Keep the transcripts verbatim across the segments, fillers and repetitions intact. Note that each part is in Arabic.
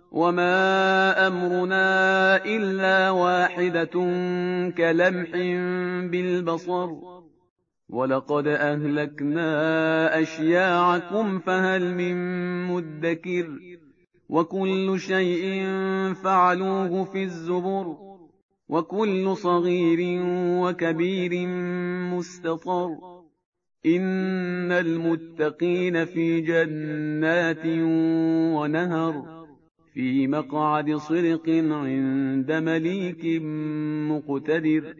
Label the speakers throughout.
Speaker 1: وما أمرنا إلا واحدة كلمح بالبصر ولقد أهلكنا أشياعكم فهل من مدكر وكل شيء فعلوه في الزبر وكل صغير وكبير مستطر إن المتقين في جنات ونهر في مقعد صدق عند مليك مقتدر.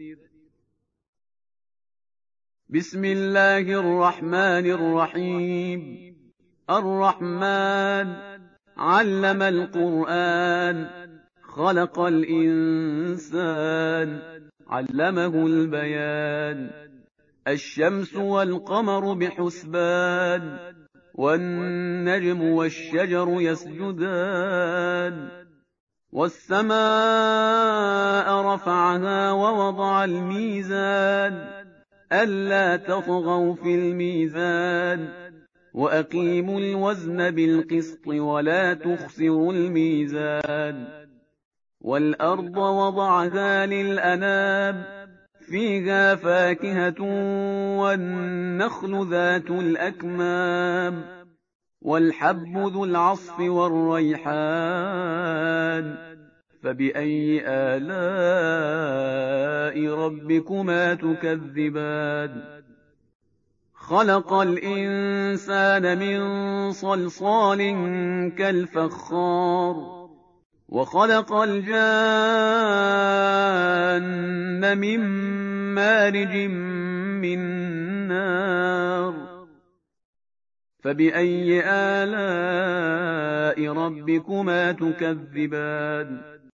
Speaker 1: بسم الله الرحمن الرحيم. الرحمن علم القرآن خلق الإنسان علمه البيان الشمس والقمر بحسبان والنجم والشجر يسجدان والسماء رفعها ووضع الميزان ألا تطغوا في الميزان وأقيموا الوزن بالقسط ولا تخسروا الميزان والأرض وضعها للأنام فيها فاكهة والنخل ذات الأكمام والحب ذو العصف والريحان فبأي آلاء ربكما تكذبان خلق الإنسان من صلصال كالفخار وخلق الجان من مارج من نار فبأي آلاء ربكما تكذبان